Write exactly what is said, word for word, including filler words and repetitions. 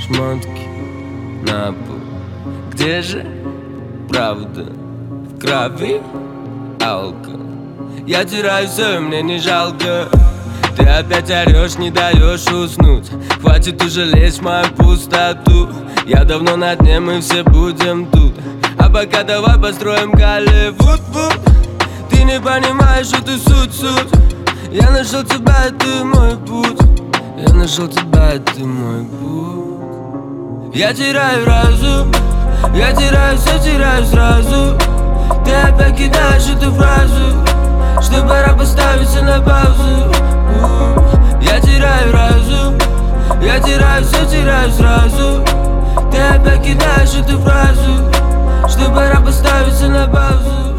шмотки на пол. Где же правда? В крови алка. Я теряю все, и мне не жалко. Ты опять орешь, не даешь уснуть. Хватит уже лезть в мою пустоту. Я давно на дне, мы все будем тут. А пока давай построим Голливуд. Ты не понимаешь эту суть, суть. Я нашел тебя, и ты мой путь. Я нашел тебя, и ты мой путь. Я теряю разум. Я теряю все, теряю сразу. Ты опять кидаешь эту фразу, что пора поставиться на паузу. Я теряю разум. Я теряю все, теряю сразу. Ты опять кидаешь эту фразу, что пора поставиться на паузу.